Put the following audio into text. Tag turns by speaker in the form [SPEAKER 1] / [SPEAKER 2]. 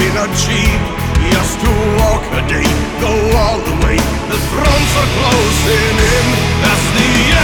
[SPEAKER 1] not cheap. Just to walk a day, go all the way. The thrones are closing in as the